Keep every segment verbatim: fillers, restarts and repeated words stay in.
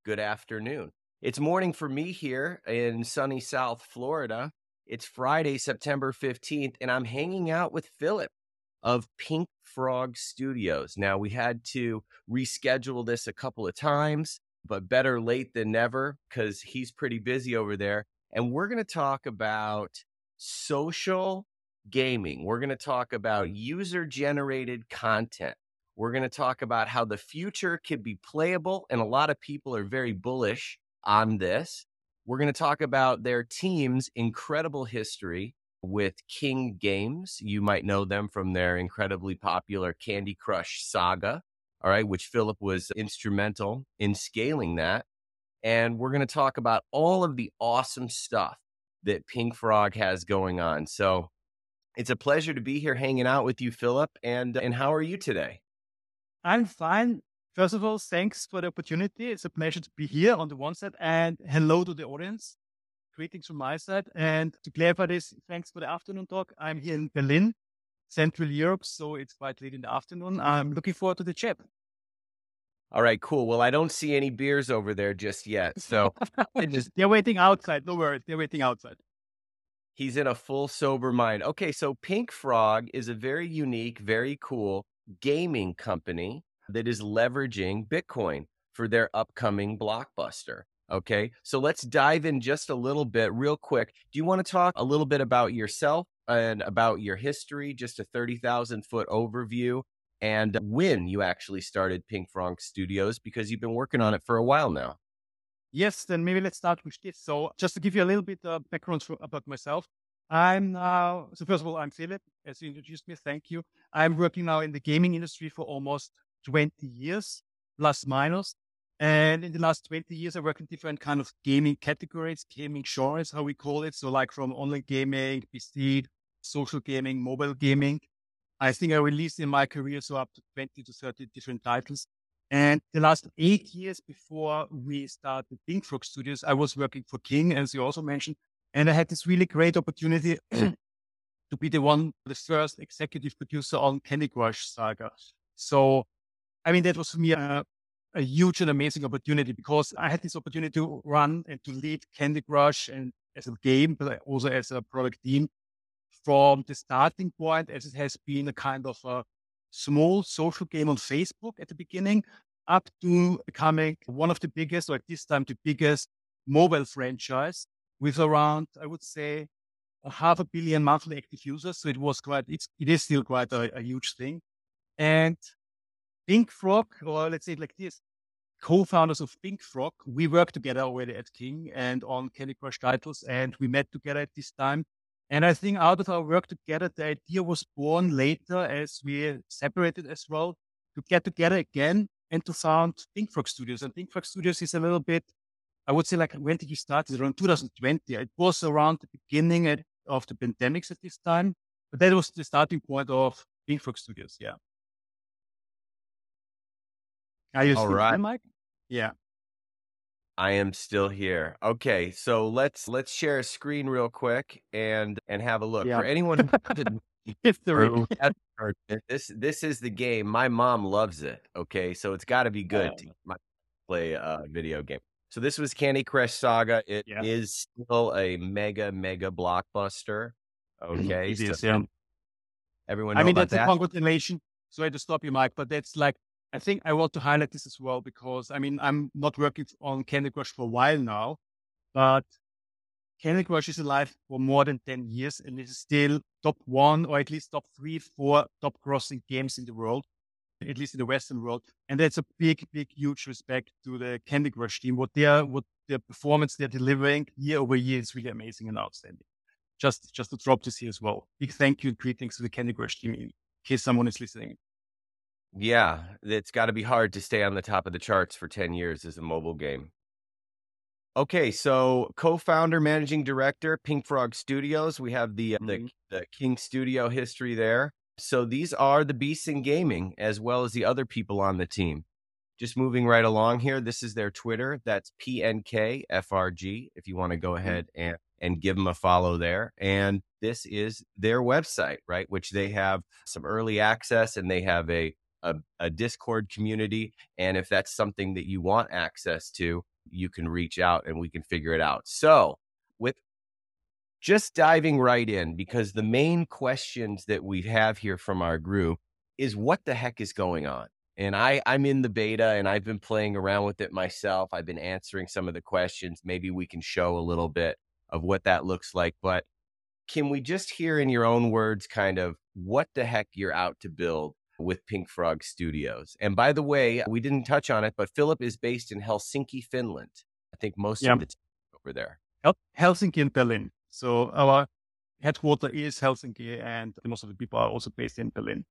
good afternoon. It's morning for me here in sunny South Florida. It's Friday, September fifteenth, and I'm hanging out with Philip of Pink Frog Studios. Now, we had to reschedule this a couple of times, but better late than never because he's pretty busy over there. And we're going to talk about social gaming. We're going to talk about user-generated content. We're going to talk about how the future can be playable, and a lot of people are very bullish on this. We're going to talk about their team's incredible history with King Games. You might know them from their incredibly popular Candy Crush saga, all right, which Philip was instrumental in scaling that. And we're going to talk about all of the awesome stuff that Pink Frog has going on. So it's a pleasure to be here hanging out with you, Philip. And, and how are you today? I'm fine. First of all, thanks for the opportunity. It's a pleasure to be here on the one side, and hello to the audience. Greetings from my side. And to clarify this, thanks for the afternoon talk. I'm here in Berlin, Central Europe, so it's quite late in the afternoon. I'm looking forward to the chat. All right, cool. Well, I don't see any beers over there just yet. So they're waiting outside. No worries. They're waiting outside. He's in a full sober mind. Okay, so Pink Frog is a very unique, very cool gaming company that is leveraging Bitcoin for their upcoming blockbuster. Okay, so let's dive in just a little bit real quick. Do you want to talk a little bit about yourself and about your history, just a thirty thousand foot overview, and when you actually started Pink Frog Studios, because you've been working on it for a while now? Yes, then maybe let's start with this. So just to give you a little bit of background for, about myself, I'm now, so first of all, I'm Philip, as you introduced me, thank you. I'm working now in the gaming industry for almost twenty years, plus minus. And in the last twenty years, I work in different kind of gaming categories, gaming genres, how we call it. So like from online gaming, P C, social gaming, mobile gaming. I think I released in my career, so up to twenty to thirty different titles. And the last eight years before we started Pink Frog Studios, I was working for King, as you also mentioned. And I had this really great opportunity to be the one, the first executive producer on Candy Crush Saga. So, I mean, that was for me a, a huge and amazing opportunity because I had this opportunity to run and to lead Candy Crush and as a game, but also as a product team from the starting point, as it has been a kind of a small social game on Facebook at the beginning, up to becoming one of the biggest, or at this time, the biggest mobile franchise with around, I would say, a half a billion monthly active users. So it was quite, it's, it is still quite a, a huge thing. And Pink Frog, or let's say it like this, co-founders of Pink Frog, we worked together already at King and on Candy Crush titles, and we met together at this time. And I think out of our work together, the idea was born later as we separated as well to get together again and to found Pink Frog Studios. And Pink Frog Studios is a little bit, I would say, like, when did you start? It's around two thousand twenty. It was around the beginning of the pandemics at this time, but that was the starting point of Pink Frog Studios. Yeah. Are you All still right. here, Mike? Yeah. I am still here. Okay, so let's let's share a screen real quick and and have a look. Yeah. For anyone who hasn't It's the who hasn't heard it, this this is the game. My mom loves it. Okay, so it's got to be good to my- play a video game. So this was Candy Crush Saga. It Yeah. is still a mega mega blockbuster. Okay, It so is, yeah. everyone I know mean, about that's a that? congratulation. Sorry to stop you, Mike, but that's like, I think I want to highlight this as well because, I mean, I'm not working on Candy Crush for a while now, but Candy Crush is alive for more than ten years and it is still top one or at least top three, four top grossing games in the world, at least in the Western world. And that's a big, big, huge respect to the Candy Crush team. What they are, what their performance they're delivering year over year is really amazing and outstanding. Just, just to drop this here as well. Big thank you and greetings to the Candy Crush team in case someone is listening. Yeah, it's got to be hard to stay on the top of the charts for ten years as a mobile game. Okay, so co-founder, managing director, Pink Frog Studios. We have the, mm-hmm. the the King Studio history there. So these are the beasts in gaming, as well as the other people on the team. Just moving right along here. This is their Twitter. That's P N K F R G. If you want to go ahead and and give them a follow there. And this is their website, right? Which they have some early access, and they have a a, a Discord community. And if that's something that you want access to, you can reach out and we can figure it out. So with just diving right in, because the main questions that we have here from our group is what the heck is going on? And I, I'm in the beta and I've been playing around with it myself. I've been answering some of the questions. Maybe we can show a little bit of what that looks like. But can we just hear in your own words kind of what the heck you're out to build with Pink Frog Studios? And by the way, we didn't touch on it, but Philip is based in Helsinki, Finland. I think most Yeah. of the team over there. Hel- Helsinki and Berlin. So our headquarter is Helsinki, and most of the people are also based in Berlin.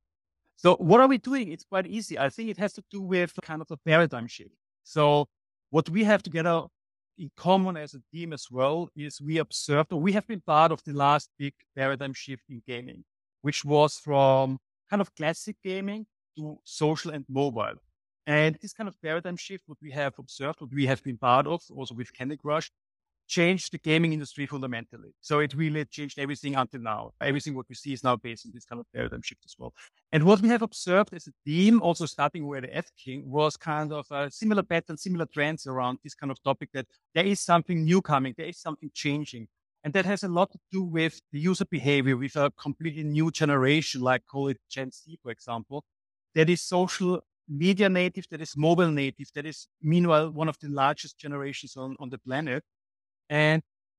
So what are we doing? It's quite easy. I think it has to do with kind of a paradigm shift. So what we have together in common as a team as well is we observed, or we have been part of the last big paradigm shift in gaming, which was from kind of classic gaming to social and mobile. And this kind of paradigm shift, what we have observed, what we have been part of, also with Candy Crush, changed the gaming industry fundamentally. So it really changed everything until now. Everything what we see is now based on this kind of paradigm shift as well. And what we have observed as a team, also starting with the F-King, was kind of a similar pattern, similar trends around this kind of topic, that there is something new coming, there is something changing. And that has a lot to do with the user behavior, with a completely new generation, like call it Gen Z, for example, that is social media native, that is mobile native, that is meanwhile one of the largest generations on, on the planet. And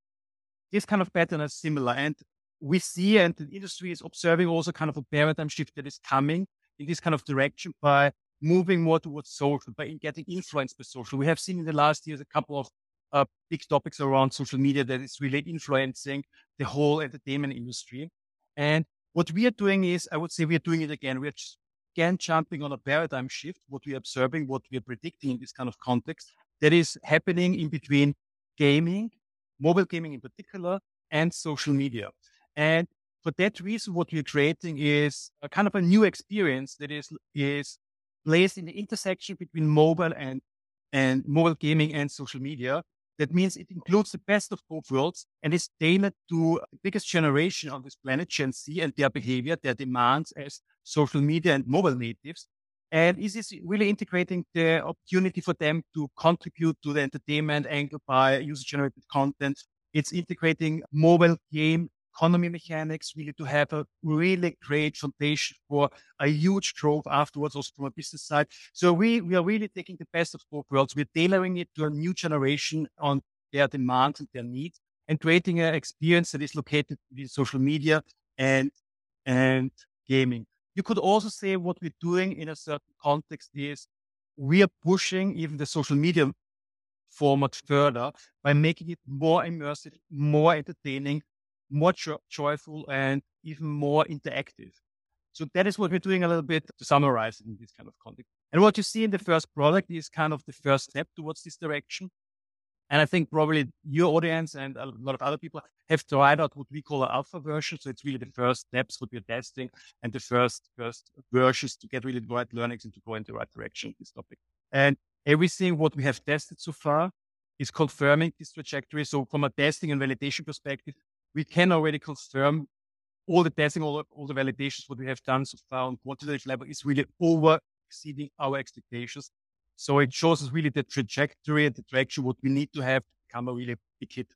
this kind of pattern is similar. And we see, and the industry is observing also kind of a paradigm shift that is coming in this kind of direction by moving more towards social, by getting influenced by social. We have seen in the last years a couple of uh, big topics around social media that is really influencing the whole entertainment industry. And what we are doing is, I would say we are doing it again. We are just again jumping on a paradigm shift, what we are observing, what we are predicting in this kind of context that is happening in between gaming, mobile gaming in particular, and social media. And for that reason, what we're creating is a kind of a new experience that is, is placed in the intersection between mobile and, and mobile gaming and social media. That means it includes the best of both worlds and is tailored to the biggest generation on this planet, Gen Z, and their behavior, their demands as social media and mobile natives. And is this really integrating the opportunity for them to contribute to the entertainment angle by user-generated content? It's integrating mobile game economy mechanics, really to have a really great foundation for a huge growth afterwards, also from a business side. So we, we are really taking the best of both worlds. We're tailoring it to a new generation on their demands and their needs, and creating an experience that is located in social media and, and gaming. You could also say what we're doing in a certain context is we are pushing even the social media format further by making it more immersive, more entertaining, more jo- joyful, and even more interactive. So that is what we're doing a little bit to summarize in this kind of context. And what you see in the first product is kind of the first step towards this direction. And I think probably your audience and a lot of other people have tried out what we call an alpha version. So it's really the first steps what we're testing and the first first versions to get really the right learnings and to go in the right direction with this topic. And everything what we have tested so far is confirming this trajectory. So from a testing and validation perspective, we can already confirm all the testing, all, all the validations what we have done so far on quantitative level is really over exceeding our expectations. So it shows us really the trajectory and the direction what we need to have to become a really big hit,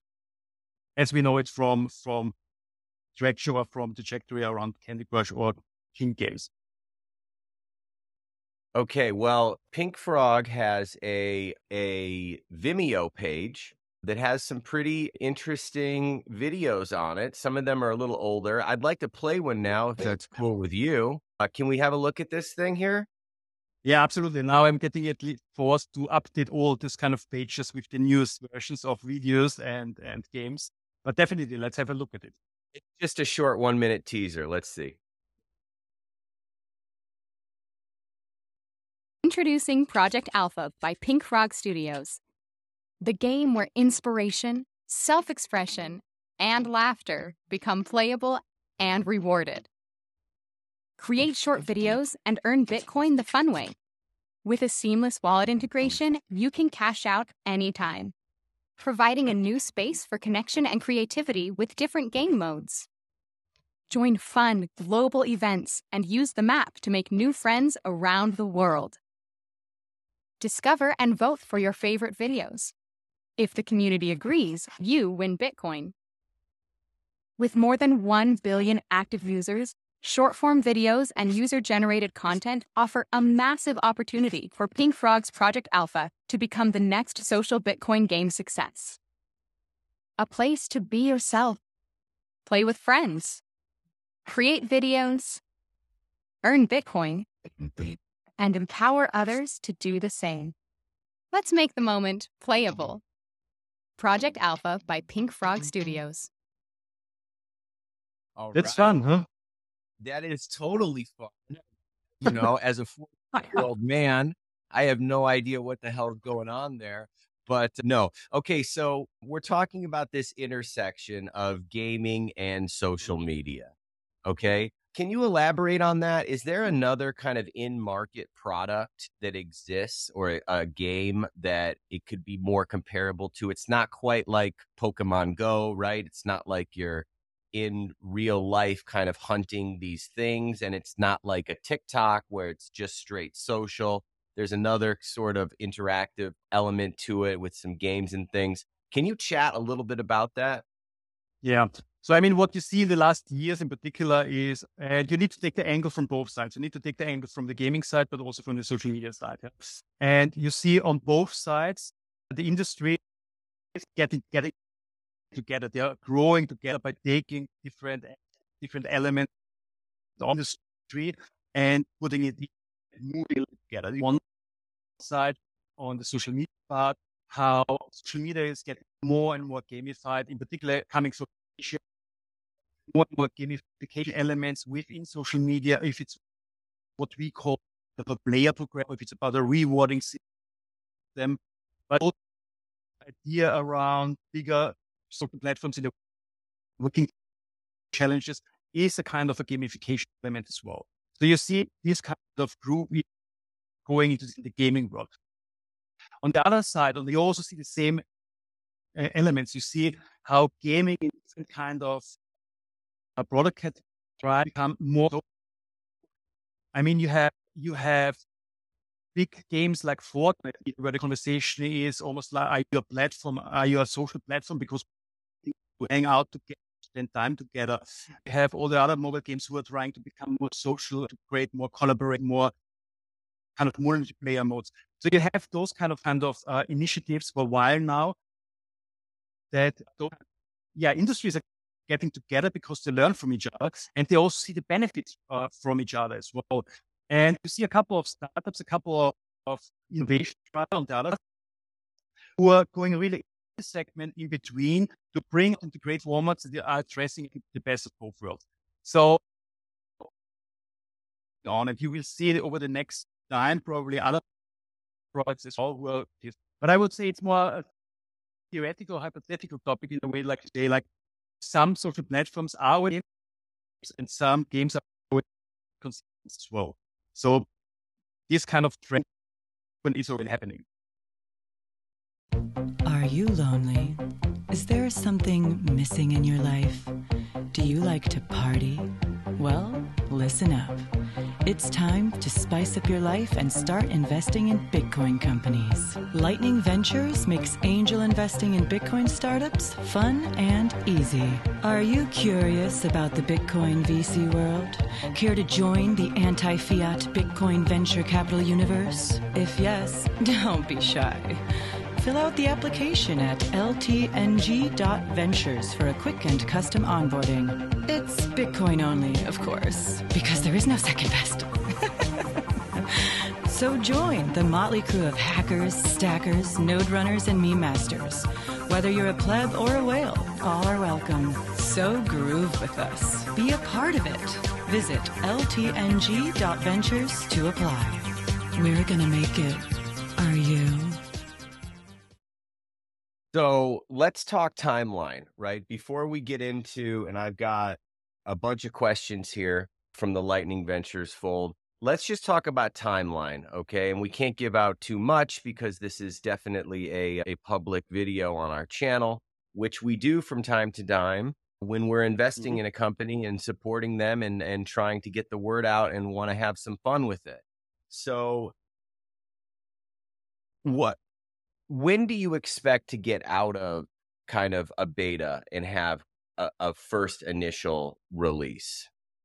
as we know it from from direction or from trajectory around Candy Crush or King games. Okay, well, Pink Frog has a a Vimeo page that has some pretty interesting videos on it. Some of them are a little older. I'd like to play one now, if that's cool with you. Uh, can we have a look at this thing here? Yeah, absolutely. Now I'm getting at least forced to update all this kind of pages with the newest versions of videos and, and games. But definitely, let's have a look at it. It's just a short one minute teaser. Let's see. Introducing Project Alpha by Pink Frog Studios, the game where inspiration, self-expression, and laughter become playable and rewarded. Create short videos and earn Bitcoin the fun way. With a seamless wallet integration, you can cash out anytime, providing a new space for connection and creativity with different game modes. Join fun, global events and use the map to make new friends around the world. Discover and vote for your favorite videos. If the community agrees, you win Bitcoin. With more than one billion active users, short-form videos and user-generated content offer a massive opportunity for Pink Frog's Project Alpha to become the next social Bitcoin game success. A place to be yourself, play with friends, create videos, earn Bitcoin, and empower others to do the same. Let's make the moment playable. Project Alpha by Pink Frog Studios. All That's right. fun, huh? That is totally fun. You know, as a four-year-old man, I have no idea what the hell is going on there. But no. Okay, so we're talking about this intersection of gaming and social media. Okay. Can you elaborate on that? Is there another kind of in-market product that exists, or a, a game that it could be more comparable to? It's not quite like Pokemon Go, right? It's not like you're in real life kind of hunting these things, and it's not like a TikTok where it's just straight social. There's another sort of interactive element to it with some games and things. Can you chat a little bit about that? Yeah. So, I mean, what you see in the last years in particular is uh, you need to take the angle from both sides. You need to take the angle from the gaming side, but also from the social media side. Yeah? And you see on both sides, the industry is getting, getting together. They are growing together by taking different, different elements on the street and putting it moving together. One side on the social media part, how social media is getting more and more gamified, in particular coming from more and more gamification elements within social media. If it's what we call the player program, if it's about a rewarding system, but also the idea around bigger social platforms in the working challenges is a kind of a gamification element as well. So you see this kind of group going into the gaming world. On the other side, and you also see the same uh, elements. You see how gaming in different kind of a product category try to become more. I mean, you have you have big games like Fortnite, where the conversation is almost like, are you a platform? Are you a social platform? Because you hang out together, spend time together. You have all the other mobile games who are trying to become more social, to create more collaborate, more kind of multiplayer modes. So you have those kind of kind of uh, initiatives for a while now. That those, yeah, industries are getting together because they learn from each other, and they also see the benefits uh, from each other as well. And you see a couple of startups, a couple of, of innovation on the other, who are going really in the segment in between to bring into great formats that are addressing the best of both worlds. So on, and you will see it over the next time, probably other products as well. Will, but I would say it's more a theoretical, hypothetical topic in a way, like say, like some social platforms are already and some games are consistent as well. So this kind of trend is already happening. Are you lonely? Is there something missing in your life? Do you like to party? Well, listen up. It's time to spice up your life and start investing in Bitcoin companies. Lightning Ventures makes angel investing in Bitcoin startups fun and easy. Are you curious about the Bitcoin V C world? Care to join the anti-fiat Bitcoin venture capital universe? If yes, don't be shy. Fill out the application at L T N G dot ventures for a quick and custom onboarding. It's Bitcoin only, of course, because there is no second best. So join the motley crew of hackers, stackers, node runners, and meme masters. Whether you're a pleb or a whale, all are welcome. So groove with us. Be a part of it. Visit L T N G dot ventures to apply. We're gonna make it. Are you? So let's talk timeline, right? Before we get into, and I've got a bunch of questions here from the Lightning Ventures fold. Let's just talk about timeline, okay? And we can't give out too much because this is definitely a, a public video on our channel, which we do from time to time when we're investing in a company and supporting them and, and trying to get the word out and want to have some fun with it. So What, when do you expect to get out of kind of a beta and have a, a first initial release?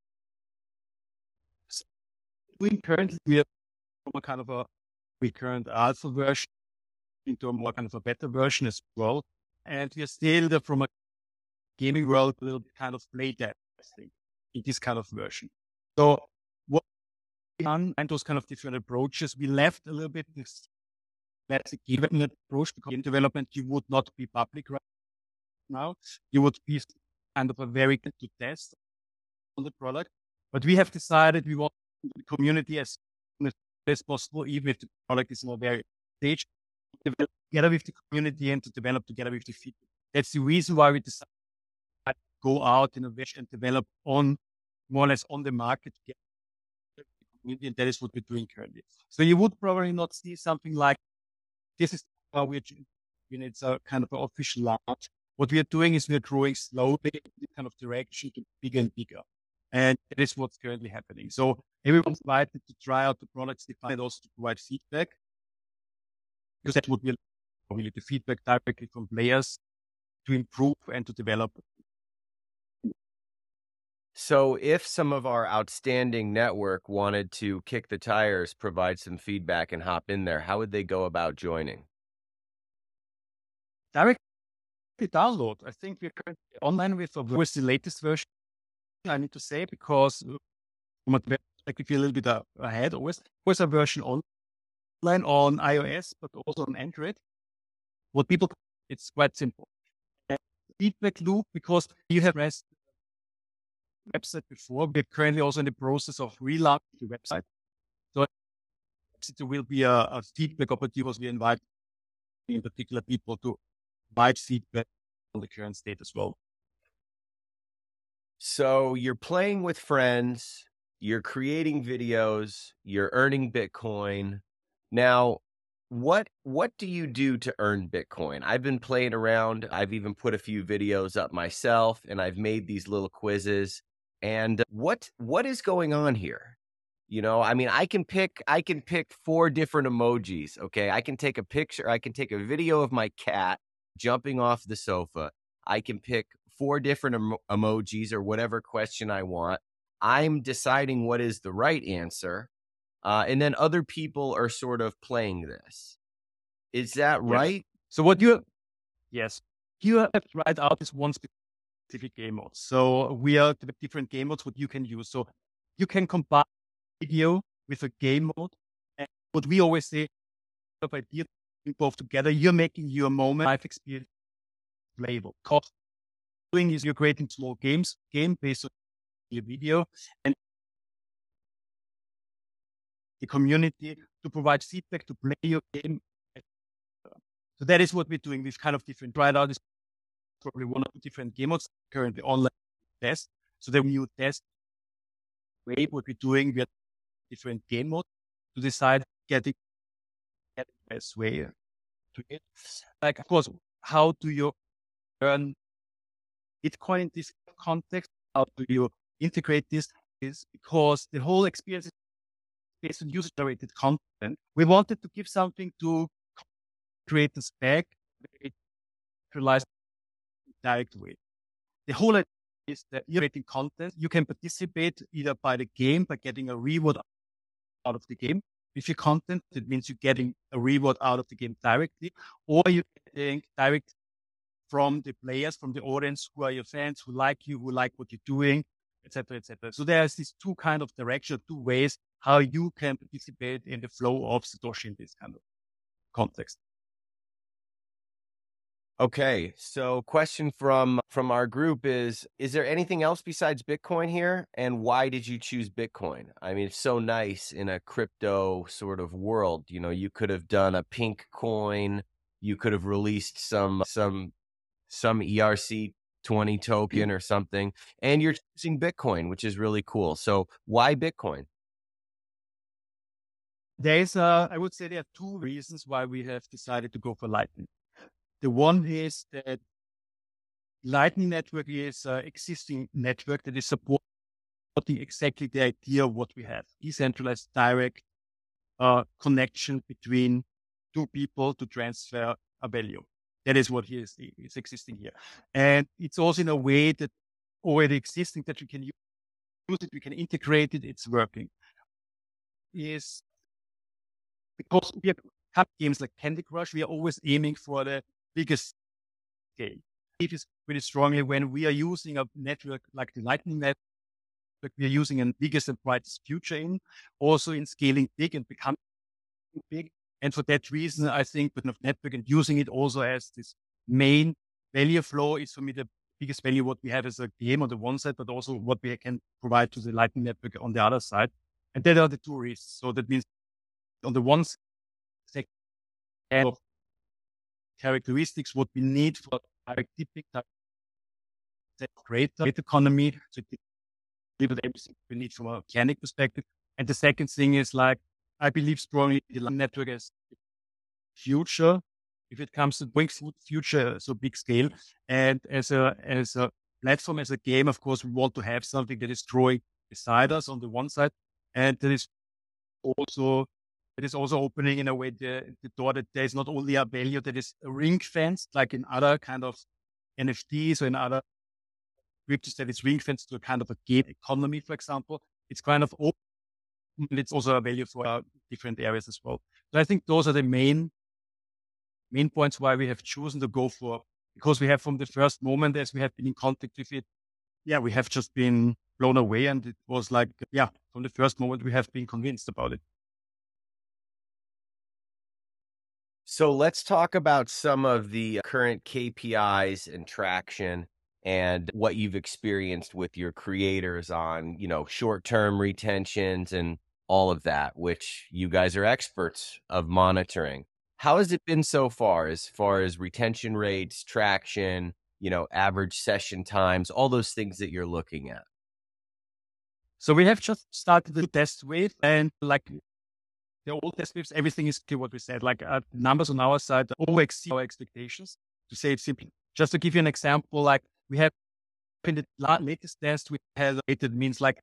We currently we are from a kind of a we current alpha version into a more kind of a better version as well, and we are still the, from a gaming world a little bit kind of play testing in this kind of version. So what we done and those kind of different approaches, we left a little bit this classic game development approach, because game development you would not be public right now. You would be kind of a very good to test on the product, but we have decided we want the community as soon as possible, even if the product is in a very stage, develop together with the community and to develop together with the feedback. That's the reason why we decided to go out, innovate, and develop on more or less on the market together with the community, and that is what we're doing currently. So you would probably not see something like this is how we're when it's a kind of an official launch. What we are doing is we're growing slowly in this kind of direction to bigger and bigger. And that is what's currently happening. So everyone's invited to try out the products, define and also to provide feedback, because that would be really the feedback directly from players to improve and to develop. So if some of our outstanding network wanted to kick the tires, provide some feedback, and hop in there, how would they go about joining? Directly download. I think we're currently online with, with the latest version, I need to say, because from a perspective, we're a little bit uh, ahead always. There's a version online on iOS, but also on Android. What people, it's quite simple. And feedback loop, because you have rest website before. We're currently also in the process of relaunching the website. So there will be a, a feedback opportunity. We invite in particular people to provide feedback on the current state as well. So you're playing with friends, you're creating videos, you're earning Bitcoin. Now, what what do you do to earn Bitcoin? I've been playing around. I've even put a few videos up myself, and I've made these little quizzes. And what what is going on here? You know, I mean, I can pick I can pick four different emojis. Okay, I can take a picture. I can take a video of my cat jumping off the sofa. I can pick four different em- emojis or whatever question I want. I'm deciding what is the right answer. Uh, and then other people are sort of playing this. Is that right? Yes. So what you, yes, you have tried out is one specific game mode. So we are the different game modes what you can use. So you can combine video with a game mode. And what we always say, if I did both together, you're making your moment life experience playable. Because doing is you're creating small games, game based on your video, and the community to provide feedback to play your game. So that is what we're doing. We've kind of different tried out is probably one or two different game modes currently online test. So the new test way what we're doing, we have different game modes to decide getting the best way to it. Like of course, how do you earn Bitcoin in this context? How do you integrate this? Is because the whole experience is based on user-generated content. We wanted to give something to create a spec, realize direct way. The whole idea is that you're creating content. You can participate either by the game, by getting a reward out of the game. With your content, it means you're getting a reward out of the game directly, or you're getting direct from the players, from the audience who are your fans, who like you, who like what you're doing, et cetera, et cetera. So there's these two kind of direction, two ways how you can participate in the flow of Satoshi in this kind of context. Okay, so question from from our group is, is there anything else besides Bitcoin here? And why did you choose Bitcoin? I mean, it's so nice in a crypto sort of world. You know, you could have done a pink coin. You could have released some some some E R C twenty token or something. And you're choosing Bitcoin, which is really cool. So why Bitcoin? There's, uh, I would say there are two reasons why we have decided to go for Lightning. The one is that Lightning Network is an existing network that is supporting exactly the idea of what we have. Decentralized, direct uh, connection between two people to transfer a value. That is what here is, is existing here. And it's also in a way that already existing that we can use it, we can integrate it, it's working. Is because we have games like Candy Crush, we are always aiming for the biggest scale. It is really strongly when we are using a network like the Lightning Network, we are using a biggest and brightest future in, also in scaling big and becoming big. And for that reason, I think with network and using it also as this main value flow is for me the biggest value what we have as a game on the one side, but also what we can provide to the Lightning Network on the other side. And that are the two reasons. So that means on the one side, of characteristics, what we need for direct tipping, great economy, so it delivers everything we need from a mechanic perspective. And the second thing is like, I believe strongly the network as future, if it comes to bring future, so big scale. And as a, as a platform, as a game, of course, we want to have something that is growing beside us on the one side. And that is also, it is also opening in a way the, the door that there is not only a value that is ring fenced, like in other kind of N F Ts or in other cryptos that is ring fenced to a kind of a game economy, for example. It's kind of open. And it's also a value for uh, different areas as well. So I think those are the main, main points why we have chosen to go for, because we have from the first moment as we have been in contact with it, yeah, we have just been blown away. And it was like, yeah, from the first moment we have been convinced about it. So let's talk about some of the current K P Is and traction and what you've experienced with your creators on, you know, short-term retentions and all of that, which you guys are experts of monitoring. How has it been so far as far as retention rates, traction, you know, average session times, all those things that you're looking at? So we have just started the test wave, and like the old test waves, everything is clear what we said, like uh, numbers on our side over exceed our expectations. To say it simply, just to give you an example, like we have in the latest test, we had it means like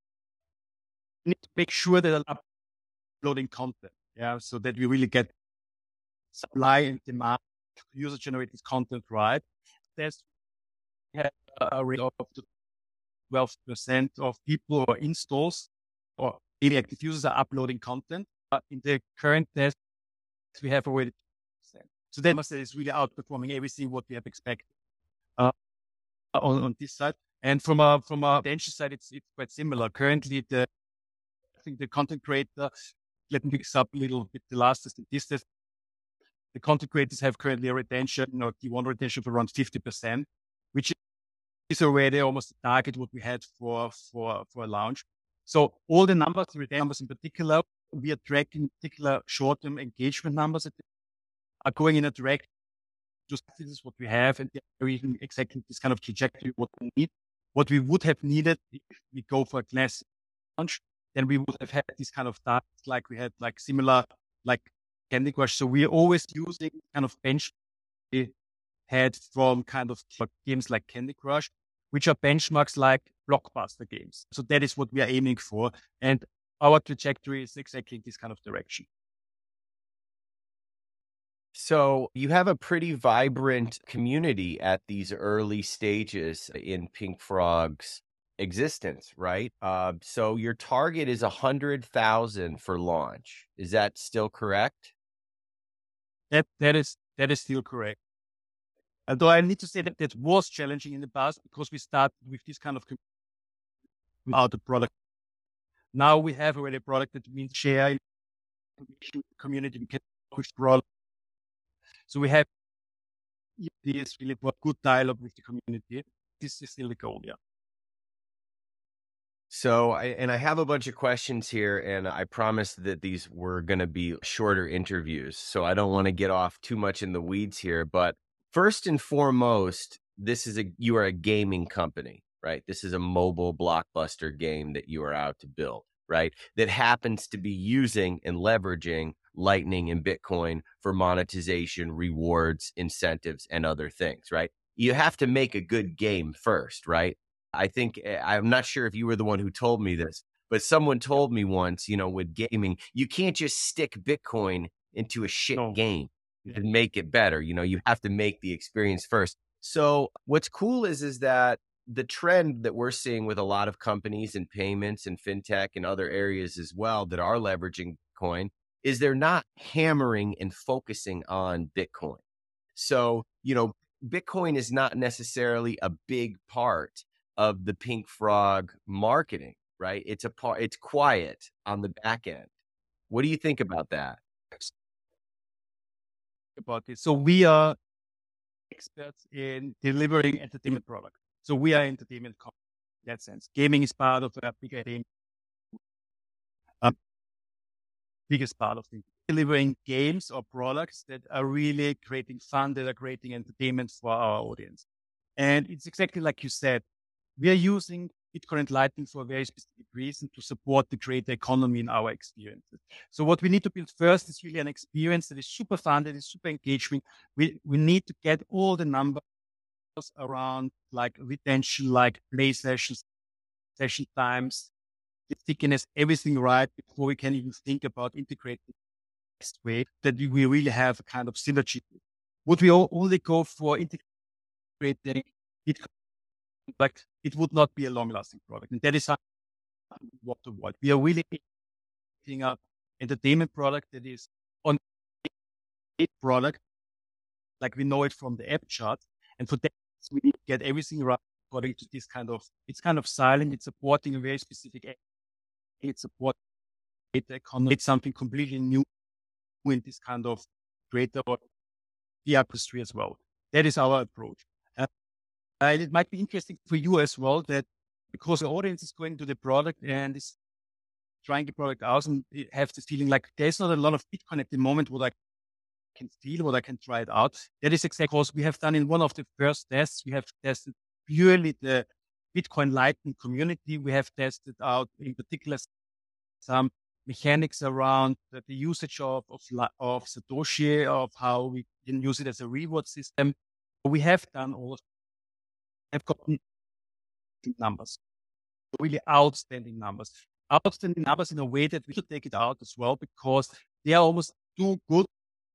we need to make sure that I'm uploading content. Yeah. So that we really get supply and demand, user generated content right. Test we had a rate of twelve percent of people or installs or daily active users are uploading content. But in the current test, we have already two percent. So that must say it's really outperforming everything what we have expected. Uh, On, on this side, and from a from a retention side, it's it's quite similar. Currently, the I think the content creator. Let me mix up a little bit the last statistics. The content creators have currently a retention or T one retention of around fifty percent, which is already almost the target what we had for for for a launch. So all the numbers, the retention numbers in particular, we are tracking particular short-term engagement numbers that are going in a direct. Just this is what we have, and they're even exactly this kind of trajectory what we need. What we would have needed if we go for a classic launch, then we would have had this kind of targets like we had like similar like Candy Crush. So we are always using kind of bench we had from kind of games like Candy Crush, which are benchmarks like blockbuster games. So that is what we are aiming for, and our trajectory is exactly in this kind of direction. So you have a pretty vibrant community at these early stages in Pink Frog's existence, right? Uh, so your target is one hundred thousand for launch. Is that still correct? That that is that is still correct. Although I need to say that that was challenging in the past because we started with this kind of without the product. Now we have already a product that means share community, we can push product. So we have this really good dialogue with the community. This is still the goal, yeah. So, I, and I have a bunch of questions here, and I promised that these were going to be shorter interviews. So I don't want to get off too much in the weeds here. But first and foremost, this is a you are a gaming company, right? This is a mobile blockbuster game that you are out to build, right? That happens to be using and leveraging Lightning and Bitcoin for monetization, rewards, incentives, and other things, right? You have to make a good game first, right? I think, I'm not sure if you were the one who told me this, but someone told me once, you know, with gaming, you can't just stick Bitcoin into a shit No. game Yeah. to make it better. You know, you have to make the experience first. So what's cool is, is that the trend that we're seeing with a lot of companies in payments and fintech and other areas as well that are leveraging Bitcoin is they're not hammering and focusing on Bitcoin. So, you know, Bitcoin is not necessarily a big part of the Pink Frog marketing, right? It's a part, it's quiet on the back end. What do you think about that? About this. So we are experts in delivering entertainment products. So we are entertainment company in that sense. Gaming is part of a bigger thing. Um, biggest part of it. Delivering games or products that are really creating fun, that are creating entertainment for our audience. And it's exactly like you said, we are using Bitcoin and Lightning for a very specific reason to support the creator economy in our experiences. So what we need to build first is really an experience that is super fun, that is super engaging. We, we need to get all the numbers around like retention, like play sessions, session times, the stickiness, everything right before we can even think about integrating the next way that we really have a kind of synergy. Would we only go for integrating Bitcoin? Like it would not be a long-lasting product, and that is what to avoid. We are really making an entertainment product that is on a product, like we know it from the app chart, and for that we need to get everything right according to this kind of. It's kind of silent. It's supporting a very specific app. It's supporting data economy. It's something completely new in this kind of creator or the industry as well. That is our approach. Uh, it might be interesting for you as well that because the audience is going to the product and is trying the product out and have the feeling like there's not a lot of Bitcoin at the moment what I can feel, what I can try it out. That is exactly because we have done in one of the first tests, we have tested purely the Bitcoin Lightning community. We have tested out in particular some mechanics around the, the usage of, of, of Satoshi, of how we can use it as a reward system. We have done all have gotten numbers, really outstanding numbers. Outstanding numbers in a way that we should take it out as well because they are almost too good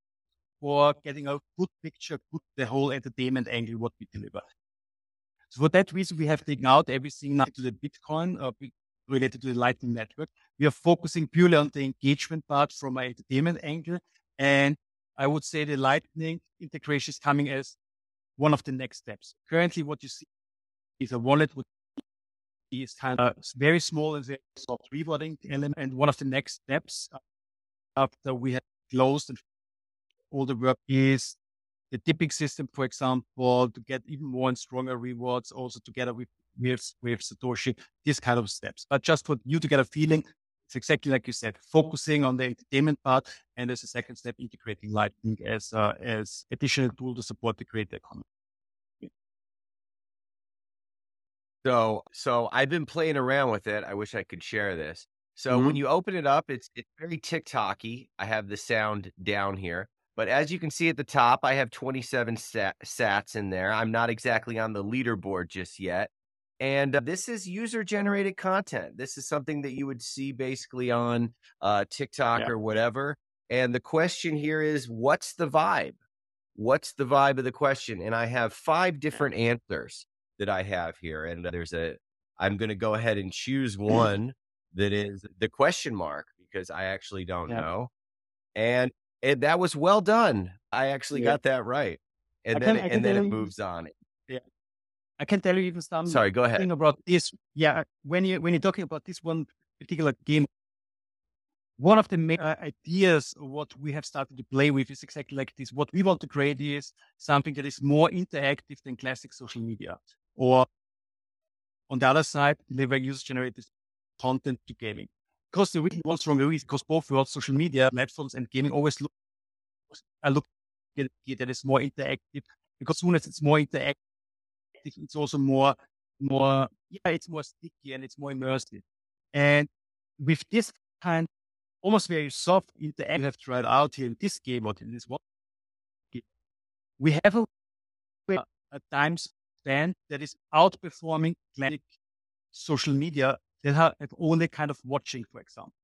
for getting a good picture, good the whole entertainment angle, what we deliver. So for that reason, we have taken out everything now to the Bitcoin uh, related to the Lightning Network. We are focusing purely on the engagement part from an entertainment angle. And I would say the Lightning integration is coming as one of the next steps. Currently, what you see is a wallet which is kind of very small and very soft rewarding element. And one of the next steps after we have closed and all the work is the tipping system, for example, to get even more and stronger rewards, also together with, with, with Satoshi, these kind of steps. But just for you to get a feeling, it's exactly like you said, focusing on the entertainment part, and as a second step, integrating Lightning as uh, as additional tool to support the creator economy. So, so I've been playing around with it. I wish I could share this. So Mm-hmm. when you open it up, it's it's very TikTok-y. I have the sound down here, but as you can see at the top, I have twenty-seven sat- sats in there. I'm not exactly on the leaderboard just yet. And uh, this is user-generated content. This is something that you would see basically on uh, TikTok Yeah. or whatever. And the question here is, what's the vibe? What's the vibe of the question? And I have five different answers that I have here. And there's a, I'm going to go ahead and choose one that is the question mark because I actually don't Yeah. know. And, and that was well done. I actually Yeah. got that right. And I then, can- I it, can and then tell it you- moves on. Yeah. I can tell you even something Sorry, go ahead. about this. Yeah. When you, when you're talking about this one particular game, one of the main uh, ideas of what we have started to play with is exactly like this. What we want to create is something that is more interactive than classic social media. Or on the other side, delivering user-generated content to gaming. Because the really one strong reason, because both worlds, social media platforms and gaming always look, I look at it that is more interactive. Because as soon as it's more interactive, it's also more, more, yeah, it's more sticky and it's more immersive. And with this kind almost very soft interactive we have tried out here in this game or in this one game, we have a, a time span that is outperforming classic social media that have only kind of watching, for example.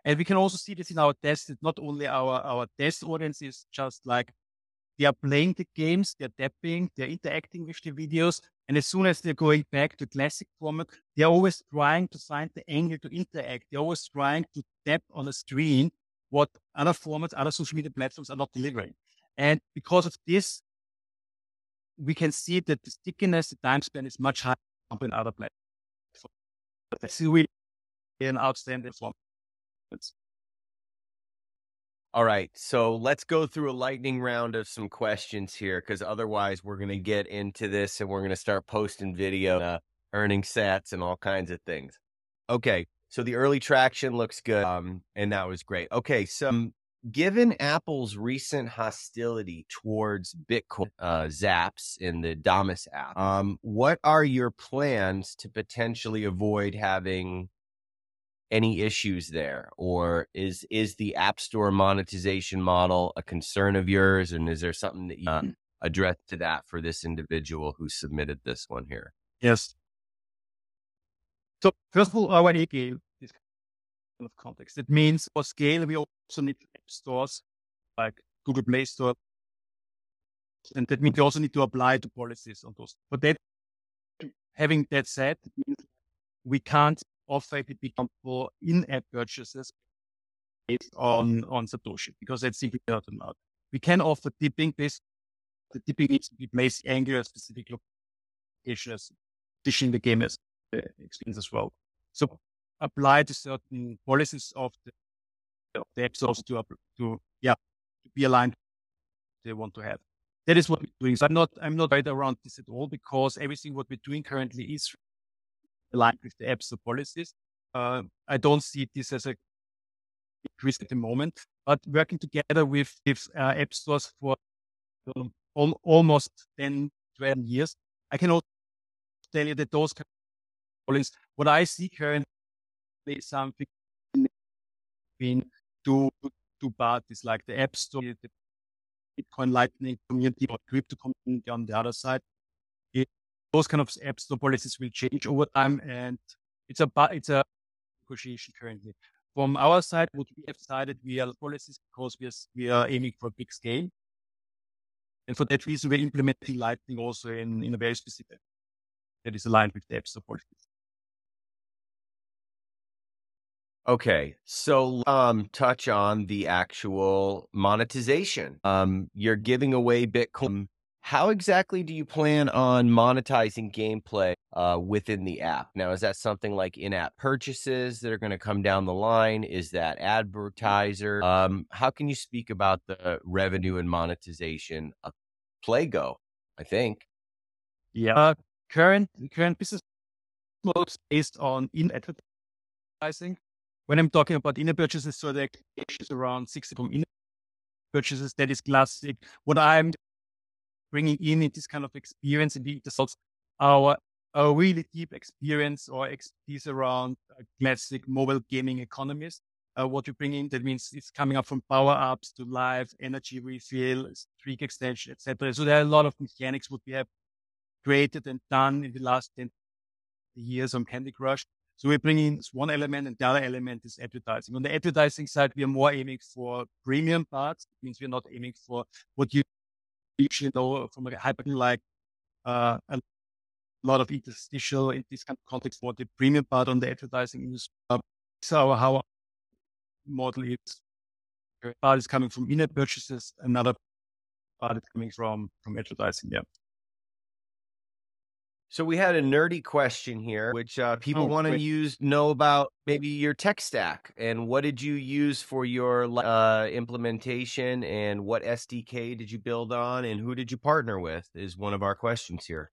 And we can also see this in our tests. That not only our, our test audience is just like they are playing the games, they're tapping, they're interacting with the videos. And as soon as they're going back to classic format, they're always trying to find the angle to interact. They're always trying to tap on a screen what other formats, other social media platforms are not delivering. And because of this, we can see that the stickiness, the time span is much higher than other platforms. That's really an outstanding format. All right, so let's go through a lightning round of some questions here, because otherwise we're going to get into this and we're going to start posting video, uh, earning sats and all kinds of things. Okay, so the early traction looks good, um, and that was great. Okay, so um, given Apple's recent hostility towards Bitcoin uh, Zaps in the Damus app, um, what are your plans to potentially avoid having any issues there? Or is is the App Store monetization model a concern of yours? And is there something that you uh, address to that for this individual who submitted this one here? Yes. So first of all, I want to give this kind of context. It means for scale, we also need app stores like Google Play Store. And that means we also need to apply the policies on those. But that, having that said, it means we can't offer it become for in-app purchases based on, on Satoshi, because that's simply not allowed. We can offer tipping based, the tipping needs to be placed angular specific location as dishing the game as uh, experience as well. So apply to certain policies of the, of the app stores to, to, yeah, to be aligned they want to have. That is what we're doing. So I'm not, I'm not right around this at all, because everything what we're doing currently is aligned with the App Store policies. Uh, I don't see this as a risk at the moment, but working together with, with uh, App Stores for um, al- almost ten, twelve years, I can also tell you that those kind of policies, what I see currently is something between two, two parties, like the App Store, the Bitcoin Lightning community or crypto community on the other side. It, those kind of App Store policies will change over time, and it's a it's a negotiation currently. From our side, what we have decided, we are policies because we are we are aiming for a big scale, and for that reason, we're implementing Lightning also in, in a very specific that is aligned with the App Store policies. Okay, so um, touch on the actual monetization. Um, you're giving away Bitcoin. How exactly do you plan on monetizing gameplay uh, within the app? Now, is that something like in-app purchases that are going to come down the line? Is that advertiser? Um, how can you speak about the revenue and monetization of PlayGo, I think? Yeah. Uh, current, current business model is based on in-app advertising. When I'm talking about in-app purchases, so the expectation is around sixty from in-app purchases. That is classic. What I'm bringing in in this kind of experience in the results, our, our really deep experience or expertise around uh, classic mobile gaming economies. Uh, what you bring in, that means it's coming up from power-ups to live energy refill, streak extension, et cetera. So there are a lot of mechanics what we have created and done in the last ten years on Candy Crush. So we're bringing one element, and the other element is advertising. On the advertising side, we are more aiming for premium parts. It means we're not aiming for what you usually know from a hyper like uh, a lot of interstitial in this kind of context for the premium part on the advertising industry. Uh, so how our model is, part is coming from in-app purchases, another part is coming from, from advertising. Yeah. So we had a nerdy question here, which uh, people Oh, want to great. use know about maybe your tech stack and what did you use for your uh, implementation, and what S D K did you build on, and who did you partner with is one of our questions here.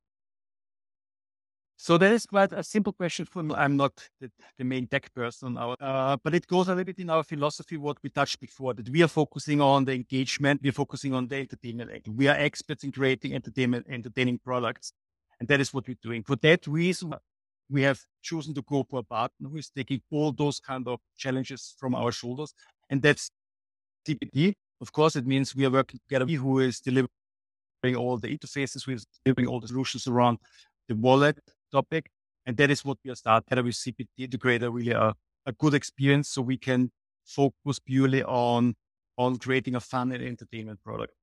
So that is quite a simple question for me. I'm not the, the main tech person, our, uh, but it goes a little bit in our philosophy, what we touched before, that we are focusing on the engagement, we're focusing on the entertainment angle. We are experts in creating entertainment, entertaining products. And that is what we're doing. For that reason, we have chosen to go for a partner who is taking all those kind of challenges from our shoulders. And that's C P T. Of course, it means we are working together with who is delivering all the interfaces, who is delivering all the solutions around the wallet topic. And that is what we are starting with C P T to create a really a, a good experience so we can focus purely on on creating a fun and entertainment product.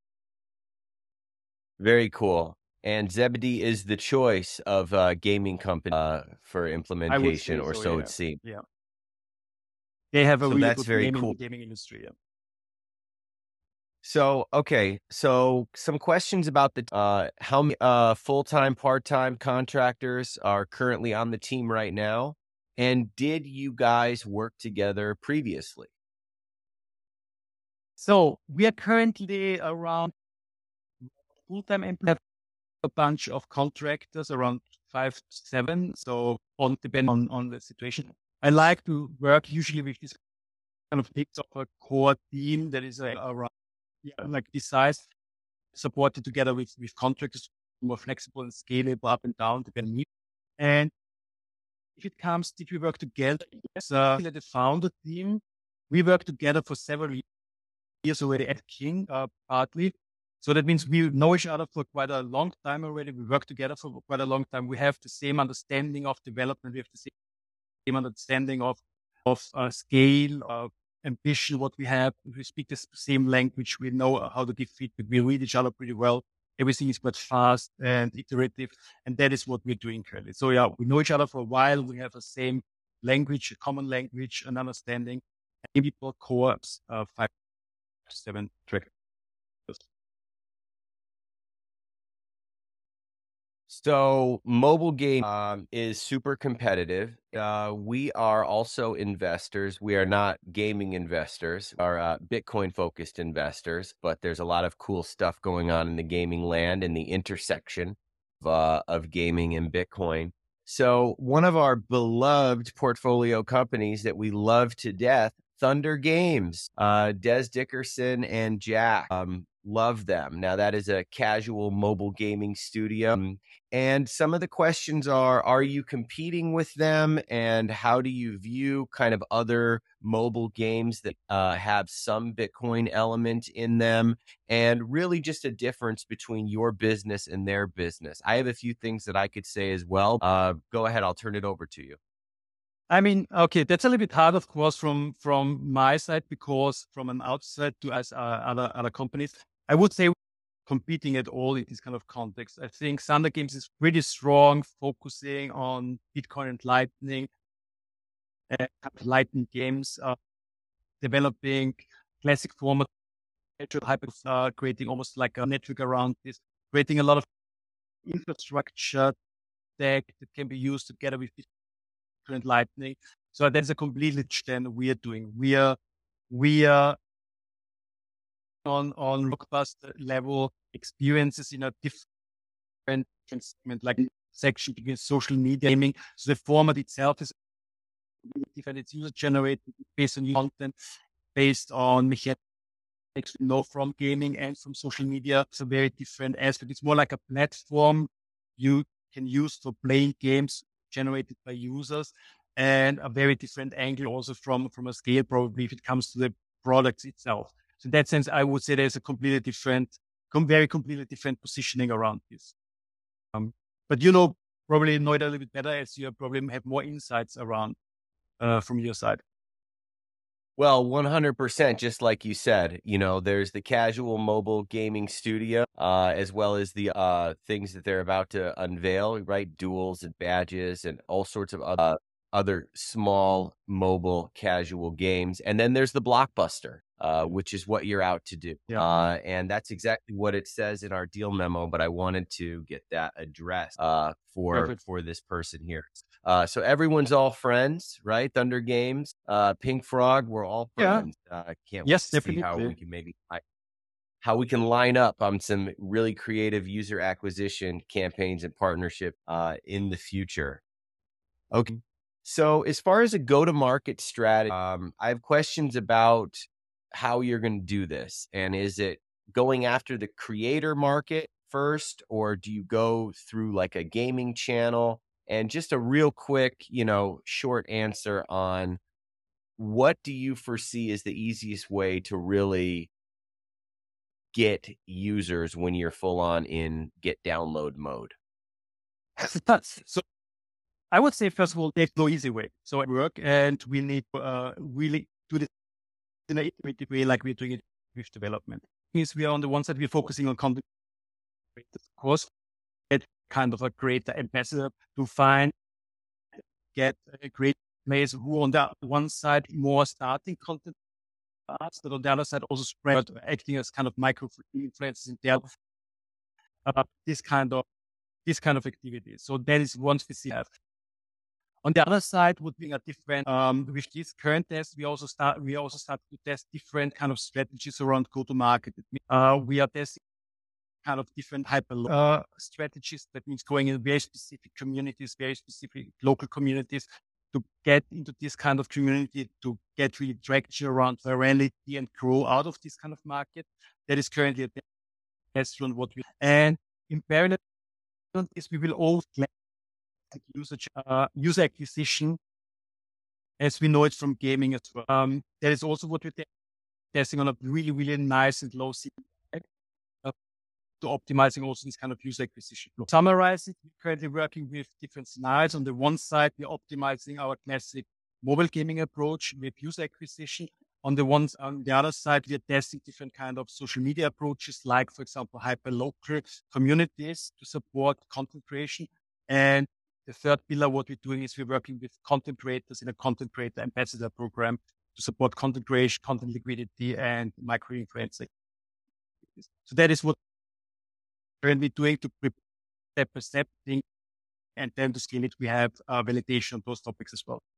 Very cool. And Zebedee is the choice of a gaming company uh, for implementation, or so, so yeah. it seems. Yeah. They have a So really that's good very name cool. in the gaming industry. Yeah. So, okay. So some questions about the, uh, how many, uh, full-time, part-time contractors are currently on the team right now? And did you guys work together previously? So we are currently around full-time employees, a bunch of contractors, around five, seven. So on depending on, on the situation. I like to work usually with this kind of mix of a core team that is uh, around, yeah, like this size, supported together with, with contractors, more flexible and scalable up and down depending on need. And if it comes, did we work together? Yes, uh, the founder team, we worked together for several years already at King, uh, partly. So that means we know each other for quite a long time already. We work together for quite a long time. We have the same understanding of development. We have the same understanding of of uh, scale, of ambition, what we have. We speak the same language. We know how to give feedback. We read each other pretty well. Everything is quite fast and iterative. And that is what we're doing currently. So yeah, we know each other for a while. We have the same language, a common language, and understanding. And people co-ops, uh, five, seven track. So mobile game um, is super competitive. Uh, we are also investors. We are not gaming investors, we are uh, Bitcoin focused investors, but there's a lot of cool stuff going on in the gaming land and the intersection of, uh, of gaming and Bitcoin. So one of our beloved portfolio companies that we love to death, Thunder Games, uh, Des Dickerson and Jack, um, love them. Now that is a casual mobile gaming studio. Um, and some of the questions are, are you competing with them? And how do you view kind of other mobile games that uh, have some Bitcoin element in them? And really just a difference between your business and their business. I have a few things that I could say as well. Uh, go ahead. I'll turn it over to you. I mean, okay, that's a little bit hard, of course, from from my side, because from an outside to as uh, other other companies, I would say competing at all in this kind of context. I think Thunder Games is pretty strong, focusing on Bitcoin and Lightning, uh, Lightning games, uh, developing classic format, hyper, uh, creating almost like a network around this, creating a lot of infrastructure tech that can be used together with Bitcoin and Lightning. So that's a completely different we are doing. We are we are on on blockbuster level experiences in a different segment, like section between social media gaming. So the format itself is different. It's user generated based on content, based on mechanics we know from gaming and from social media. It's a very different aspect. It's more like a platform you can use for playing games generated by users, and a very different angle also from, from a scale, probably, if it comes to the products itself. So in that sense, I would say there's a completely different, very completely different positioning around this. Um, but you know, probably know it a little bit better, as you probably have more insights around uh, from your side. Well, one hundred percent, just like you said, you know, there's the casual mobile gaming studio, uh, as well as the uh, things that they're about to unveil, right? Duels and badges and all sorts of other, uh, other small mobile casual games. And then there's the Blockbuster, uh, which is what you're out to do. Yeah. Uh, and that's exactly what it says in our deal memo, but I wanted to get that addressed uh, for, Perfect. for this person here. Uh, so everyone's all friends, right? Thunder Games, uh, Pink Frog, we're all friends. Yeah. Uh, can't yes, wait to see how we can maybe how we can line up on some really creative user acquisition campaigns and partnership uh, in the future. Okay. So as far as a go-to-market strategy, um, I have questions about how you're going to do this. And is it going after the creator market first, or do you go through like a gaming channel? And just a real quick, you know, short answer on what do you foresee as the easiest way to really get users when you're full on in get download mode? So I would say, first of all, there's no easy way. So at work, and we need uh, really do this in an iterative way like we're doing it with development. Is we are on the one side, we're focusing on content creators, of course, get kind of a great ambassador to find, get a great players who on the one side more starting content parts, but on the other side also spread, acting as kind of micro influencers in their uh, this kind of this kind of activities. So that is one specific. On the other side, would be a different um, with this current test. We also start we also start to test different kind of strategies around go to market. Uh, we are testing kind of different hyper uh, strategies. That means going in very specific communities, very specific local communities, to get into this kind of community, to get really traction around virality and grow out of this kind of market. That is currently a test run what we and in parallel is we will all user uh, user acquisition as we know it from gaming as well. Um, that is also what we're testing on a really really nice and low C uh, to optimizing also this kind of user acquisition. To summarize it, we're currently working with different scenarios. On the one side, we're optimizing our classic mobile gaming approach with user acquisition. On the ones on the other side, we are testing different kind of social media approaches, like for example, hyper local communities to support content creation. And the third pillar, what we're doing is we're working with content creators in a content creator ambassador program to support content creation, content liquidity, and micro influencing. So that is what we're currently doing to prepare step by step thing, and then to scale it, we have uh, validation on those topics as well.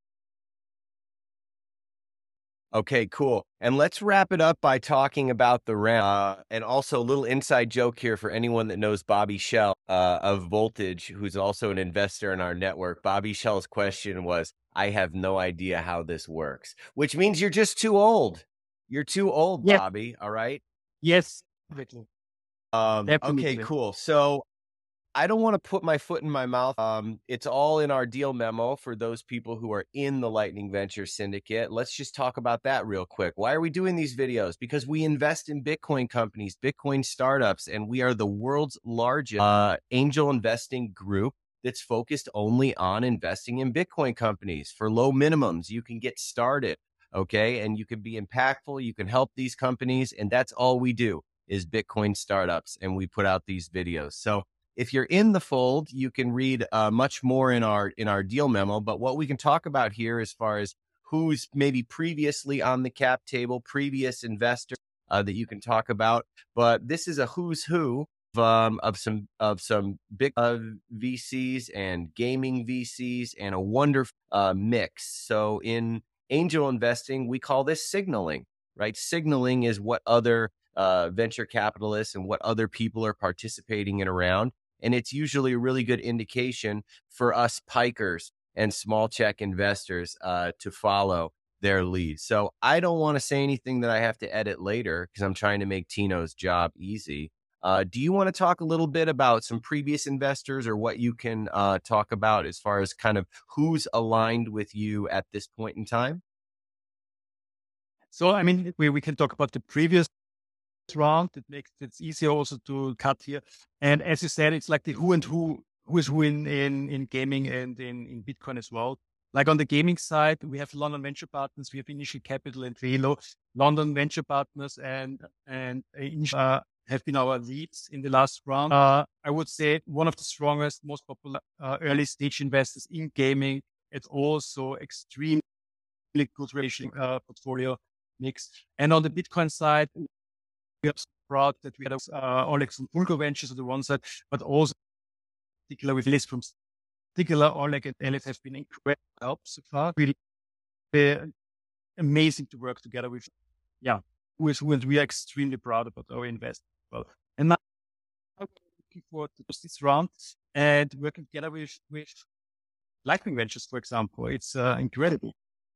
Okay, cool. And let's wrap it up by talking about the round. Uh, and also a little inside joke here for anyone that knows Bobby Schell uh, of Voltage, who's also an investor in our network. Bobby Schell's question was, I have no idea how this works, which means you're just too old. You're too old, Yes. Bobby. All right. Yes. Definitely. Um, Definitely. okay, cool. So I don't want to put my foot in my mouth. Um, it's all in our deal memo for those people who are in the Lightning Venture Syndicate. Let's just talk about that real quick. Why are we doing these videos? Because we invest in Bitcoin companies, Bitcoin startups, and we are the world's largest uh, angel investing group that's focused only on investing in Bitcoin companies. For low minimums, you can get started, okay? And you can be impactful. You can help these companies, and that's all we do is Bitcoin startups, and we put out these videos. So if you're in the fold, you can read uh, much more in our in our deal memo. But what we can talk about here as far as who's maybe previously on the cap table, previous investors uh, that you can talk about. But this is a who's who of, um, of some of some big uh, V Cs and gaming V Cs and a wonderful uh, mix. So in angel investing, we call this signaling, right? Signaling is what other uh, venture capitalists and what other people are participating in around. And it's usually a really good indication for us pikers and small check investors uh, to follow their lead. So I don't want to say anything that I have to edit later because I'm trying to make Tino's job easy. Uh, do you want to talk a little bit about some previous investors or what you can uh, talk about as far as kind of who's aligned with you at this point in time? So, I mean, we, we can talk about the previous round. It makes it easier also to cut here. And as you said, it's like the who and who, who is who in, in, in gaming and in, in Bitcoin as well. Like on the gaming side, we have London Venture Partners, we have Initial Capital and Velo. London Venture Partners and, and uh, have been our leads in the last round. Uh, I would say one of the strongest, most popular uh, early stage investors in gaming. It's also extremely good relation uh, portfolio mix. And on the Bitcoin side, we are so proud that we had uh, Oleg from Pulgo Ventures on the one side, but also particular with Liz from particular Oleg and Elif have been incredible help so far. Really uh, amazing to work together with. Yeah, with who and we are extremely proud about our investment. Well, and now I'm looking forward to this round and working together with with Lightning Ventures, for example. It's uh, incredible.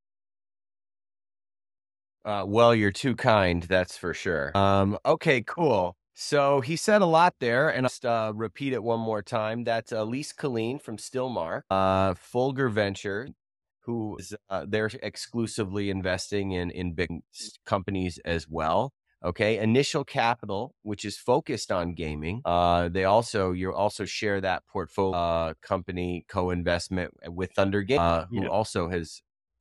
Uh, well, you're too kind, that's for sure. Um, okay, cool. So he said a lot there, and I'll just uh, repeat it one more time. That's Elise Colleen from Stillmark, uh, Fulgur Venture, who is uh, they're exclusively investing in in big companies as well. Okay, Initial Capital, which is focused on gaming. Uh, they also you also share that portfolio uh, company co-investment with Thunder Game, uh, who Yeah. also has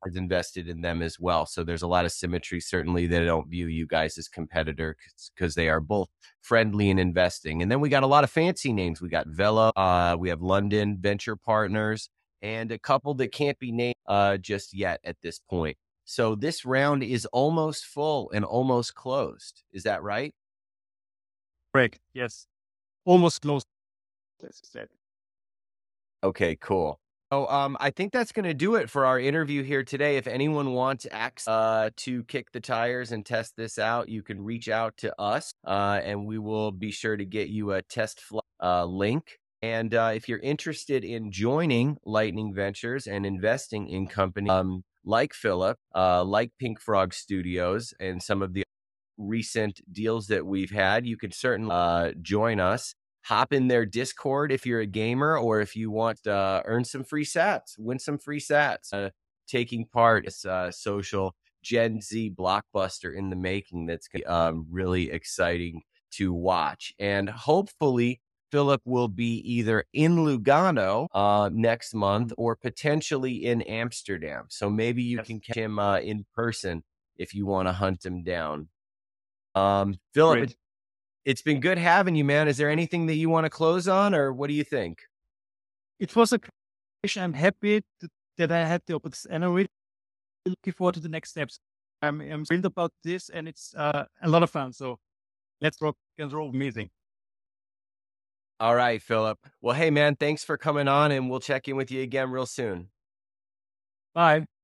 is invested in them as well. So there's a lot of symmetry. Certainly they don't view you guys as competitor because they are both friendly in investing. And then we got a lot of fancy names. We got Velo, uh, we have London Venture Partners, and a couple that can't be named uh, just yet at this point. So this round is almost full and almost closed. Is that right? Correct. Yes. Almost closed. As you said. Okay, cool. So um, I think that's going to do it for our interview here today. If anyone wants access uh, to kick the tires and test this out, you can reach out to us uh, and we will be sure to get you a test flight uh, link. And uh, if you're interested in joining Lightning Ventures and investing in companies um, like Philip, uh, like Pink Frog Studios, and some of the recent deals that we've had, you can certainly uh, join us. Hop in their Discord if you're a gamer, or if you want to uh, earn some free sats, win some free sats. Uh, taking part is uh, social Gen Z blockbuster in the making that's um, really exciting to watch. And hopefully Philip will be either in Lugano uh, next month or potentially in Amsterdam. So maybe you yes. can catch him uh, in person if you want to hunt him down. Um, Philip, it, it's been good having you, man. Is there anything that you want to close on, or what do you think? It was a question. I'm happy to, that I had the opportunity, and I'm really looking forward to the next steps. I'm, I'm thrilled about this, and it's uh, a lot of fun. So let's rock and roll. Amazing. All right, Philip. Well, hey, man, thanks for coming on, and we'll check in with you again real soon. Bye.